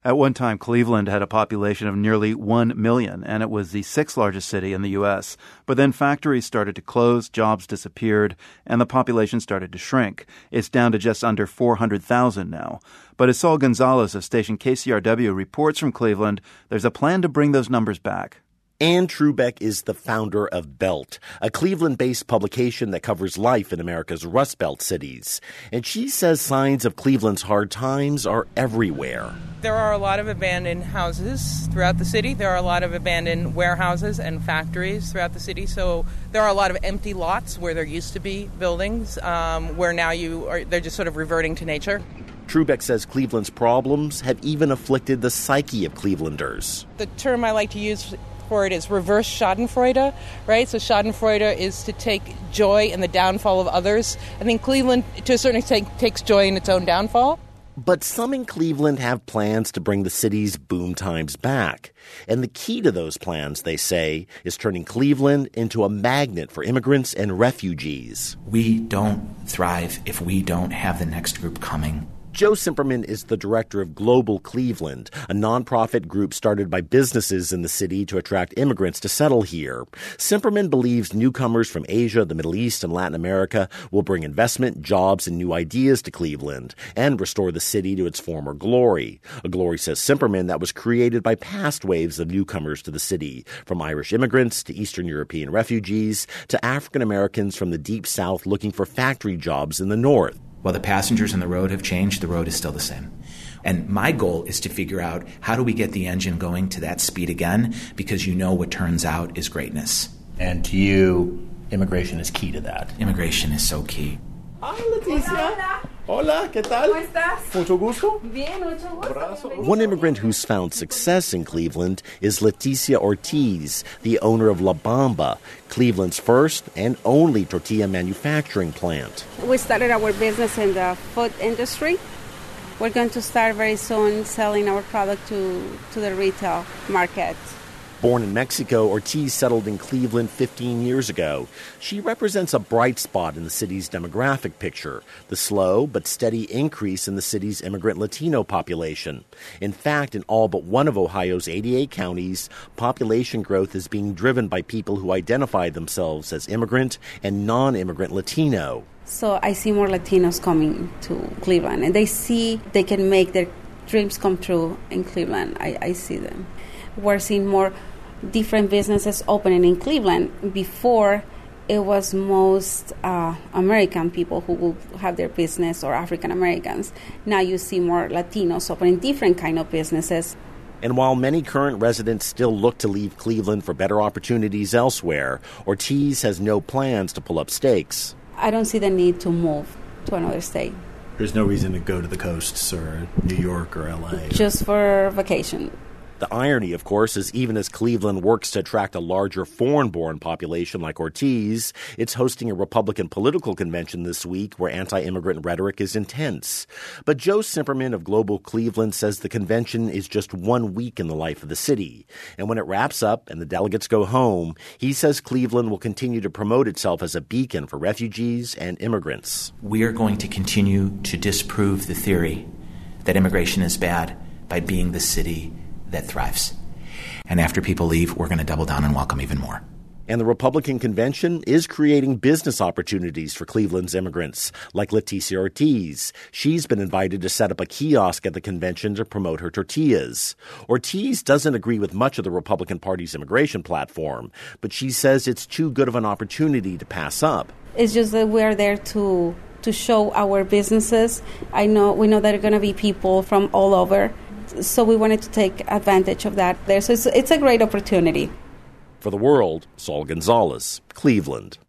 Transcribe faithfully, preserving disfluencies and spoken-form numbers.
At one time, Cleveland had a population of nearly one million, and it was the sixth largest city in the U S. But then factories started to close, jobs disappeared, and the population started to shrink. It's down to just under four hundred thousand now. But as Saul Gonzalez of station K C R W reports from Cleveland, there's a plan to bring those numbers back. Ann Trubeck is the founder of Belt, a Cleveland-based publication that covers life in America's Rust Belt cities. And she says signs of Cleveland's hard times are everywhere. There are a lot of abandoned houses throughout the city. There are a lot of abandoned warehouses and factories throughout the city. So there are a lot of empty lots where there used to be buildings, um, where now you are, they're just sort of reverting to nature. Trubeck says Cleveland's problems have even afflicted the psyche of Clevelanders. The term I like to use for it is reverse schadenfreude, right? So schadenfreude is to take joy in the downfall of others. I think Cleveland, to a certain extent, takes joy in its own downfall. But some in Cleveland have plans to bring the city's boom times back. And the key to those plans, they say, is turning Cleveland into a magnet for immigrants and refugees. We don't thrive if we don't have the next group coming. Joe Simperman is the director of Global Cleveland, a nonprofit group started by businesses in the city to attract immigrants to settle here. Simperman believes newcomers from Asia, the Middle East, and Latin America will bring investment, jobs, and new ideas to Cleveland and restore the city to its former glory. A glory, says Simperman, that was created by past waves of newcomers to the city, from Irish immigrants to Eastern European refugees to African Americans from the Deep South looking for factory jobs in the North. While the passengers on the road have changed, the road is still the same. And my goal is to figure out how do we get the engine going to that speed again, because you know what turns out is greatness. And to you, immigration is key to that. Immigration is so key. Hi, Leticia. Hola, ¿qué tal? ¿Cómo estás? Mucho gusto. Bien, mucho gusto. One immigrant who's found success in Cleveland is Leticia Ortiz, the owner of La Bamba, Cleveland's first and only tortilla manufacturing plant. We started our business in the food industry. We're going to start very soon selling our product to, to the retail market. Born in Mexico, Ortiz settled in Cleveland fifteen years ago. She represents a bright spot in the city's demographic picture, the slow but steady increase in the city's immigrant Latino population. In fact, in all but one of Ohio's eighty-eight counties, population growth is being driven by people who identify themselves as immigrant and non-immigrant Latino. So I see more Latinos coming to Cleveland, and they see they can make their dreams come true in Cleveland. I, I see them. We're seeing more different businesses opening in Cleveland. Before, it was most uh, American people who will have their business, or African Americans. Now you see more Latinos opening different kind of businesses. And while many current residents still look to leave Cleveland for better opportunities elsewhere, Ortiz has no plans to pull up stakes. I don't see the need to move to another state. There's no reason to go to the coasts or New York or L A. Just for vacation. The irony, of course, is even as Cleveland works to attract a larger foreign-born population like Ortiz, it's hosting a Republican political convention this week where anti-immigrant rhetoric is intense. But Joe Simperman of Global Cleveland says the convention is just one week in the life of the city. And when it wraps up and the delegates go home, he says Cleveland will continue to promote itself as a beacon for refugees and immigrants. We are going to continue to disprove the theory that immigration is bad by being the city that thrives. And after people leave, we're going to double down and welcome even more. And the Republican convention is creating business opportunities for Cleveland's immigrants, like Leticia Ortiz. She's been invited to set up a kiosk at the convention to promote her tortillas. Ortiz doesn't agree with much of the Republican Party's immigration platform, but she says it's too good of an opportunity to pass up. It's just that we're there to to show our businesses. I know we know that there are going to be people from all over. So we wanted to take advantage of that there. So it's, it's a great opportunity. For The World, Saul Gonzalez, Cleveland.